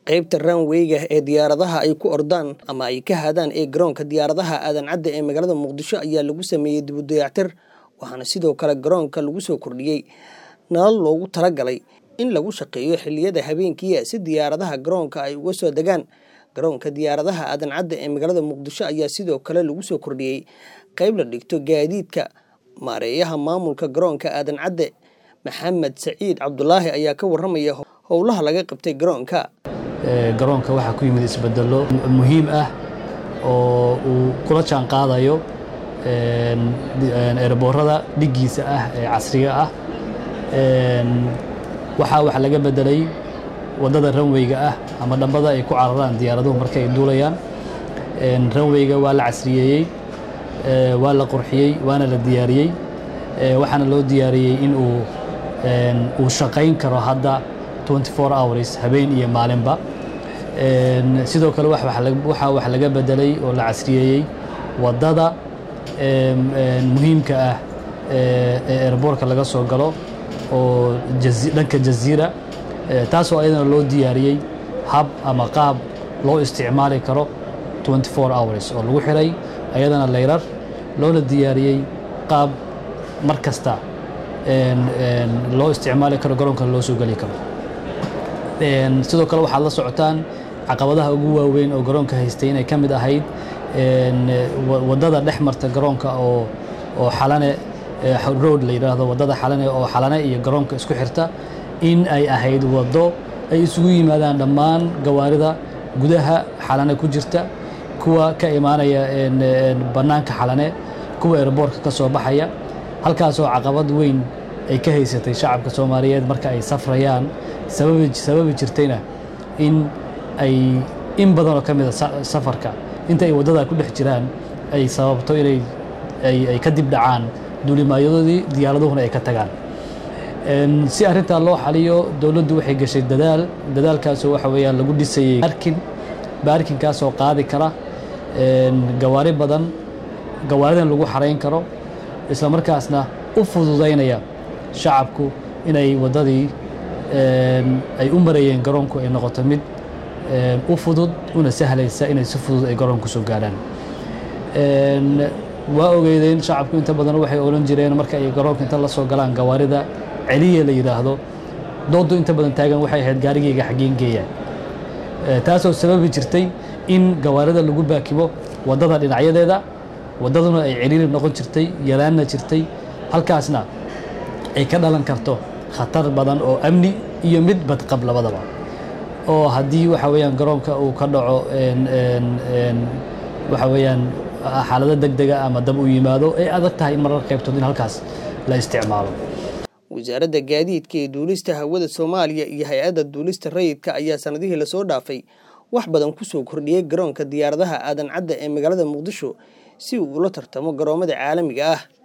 qaybta runway-ga ee diyaaradaha ay ku ordaan ama ay ka hadaan ee garoonka diyaaradaha aadan cadde ee magaalada Muqdisho ayaa lagu sameeyay dib u dayactir waxaana sidoo kale garoonka lagu soo kordhiyay nalal loogu talagalay in lagu shaqeeyo xilliyada habeenkii si diyaaradaha garoonka ay uga soo degaan garoonka diyaaradaha aadan cadde ee magaalada Muqdisho ayaa sidoo kale lagu soo kordhiyay qayb la dhigto gaadiidka maareeyaha maamulka garoonka aadan cadde Maxamed Saciid Cabdullaahi ayaa ka waramaya howlaha laga qabtay garoonka waxa ku yimid isbedelo muhiim ah oo uu kula jaan qaadayo airportada dhigiisa ah ee casriga ah waxa laga bedelay wadada runway-ga ah ama dhambada ay ku cararaan diyaaraduhu markay duulayaan runway-ga waa la casriyeeyay waa la qurxiyay waana la diyaariyay waxaana loo diyaariyay in uu shaqayn karo hadda 24 hours habeen iyo maalinba sidoo kale waxa laga bedelay oo la casriyeeyay wadada muhiimka ah ee airportka laga soo galo oo dhanka Jazeera taasoo ayadana loo diyaariyay hab ama qaab loo isticmaali karo 24 hours oo lagu xiray ayadana layrar loona diyaariyay qaab markasta loo isticmaali karo garoonka loo soo gali karo sidoo kale waxaad la socotaan caqabadaha ugu waaweyn oo garoonka haystay inay ka mid ahayd wadada dhex marta garoonka oo xalane road la yiraahdo wadada xalane oo xalane iyo garoonka isku xirta in ay ahayd wado ay isugu yimaadaan dhammaan gawaarida gudaha xalane ku jirta kuwa ka imaanaya banaanka xalane kuwa airportka ka soo baxaya halkaas oo caqabad weyn ay ka haysatay shacabka Soomaaliyeed marka ay safrayaan sababi jirtayna in ay in badan oo kamid safarka inta ay wadada ku dhex jiraan ay sababto inay ay ka dib dhacaan duulimaadyoodii diyaaraduhuna ay ka tagaan si arrinta loo xaliyo dawladdu waxay gashay dadaalkaas oo waxa weeyaan lagu dhisayay baarkinkaas oo qaadi kara gawaari badan gawaaridan lagu xareyn karo isla markaasna u fududeynaya shacabku inay wadadii ay u marayeen garoonku ay noqoto mid u fudud una sahlaysa inay si fudud ay garoonku soo gaaraan waa ogeydeen shacabku inta badan waxay oran jireen marka ay garoonka inta la soo galaan gawaarida celiye la yiraahdo doodo inta badan taagan waxay ahayd gaarigeyga xageen geeya taasoo sababi jirtay in gawaarida lagu baakibo wadada dhinacyadeeda wadaduna ay ciriiri noqon jirtay yaraana jirtay halkaasna ay ka dhalan karto khatar badan oo amni iyo mid badqab labadaba oo haddii waxa weeyaan garoonka uu ka dhaco waxa weeyaan xaalado degdeg ah ama dab u yimaado ay adag tahay in marar qaybtood in halkaas la isticmaalo wasaaradda gaadiidka ee duulista hawada Soomaaliya iyo hay'adda duulista rayidka ayaa sanadihii la soo dhaafay wax badan ku soo kordhiyay garoonka diyaaradaha aadan cadde ee magaalada Muqdisho si uu ula tartamo garoomada caalamiga ah